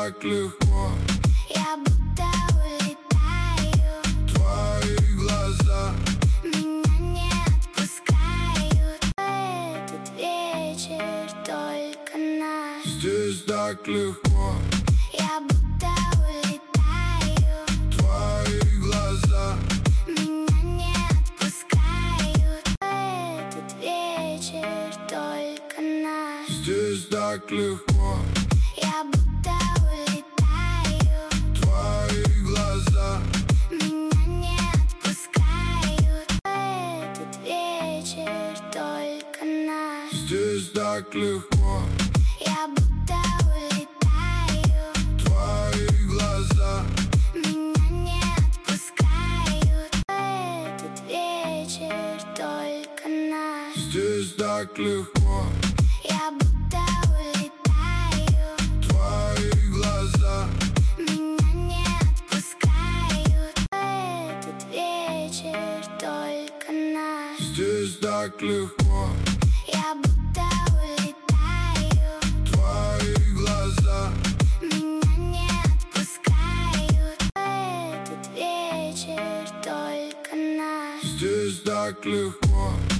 так легко. Я будто улетаю. Твои глаза Меня не отпускают. Этот вечер только наш. здесь так легко. Я будто улетаю. Твои глаза Меня не отпускают. Этот вечер только наш. здесь так легко. Я будто улетаю. Твои глаза Меня не отпускают. Этот вечер только наш. здесь так легко. Я будто улетаю. Твои глаза Меня не отпускают. Этот вечер только наш. здесь так легко. Я будто улетаю. Твои глаза Меня не отпускают. Этот вечер только наш. здесь так легко. Я будто улетаю. Твои глаза Меня не отпускают. Этот вечер только наш. здесь так легко.